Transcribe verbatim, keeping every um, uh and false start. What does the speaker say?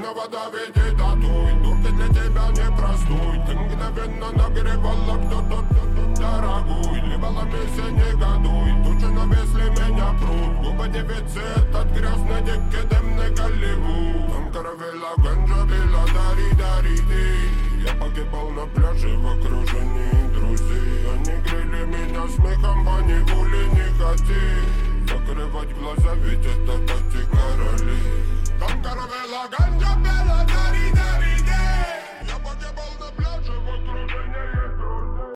черного Давиде татуй. Турки для тебя непростой. Ты мгновенно нагревала кто-то дорогой. Либо ломись и не годуй. Тучи навесли меня пруд. Губы дефицит от грязной дикки дымный Голливуд. Там каравелла, ганджа, вилла, дари, дари, ты. Я погибал на пляже в окружении друзей. Они грели меня смехом, паникули не хоти. Закрывать глаза, ведь это пати короли. Там каравелла, ганджа, вилла,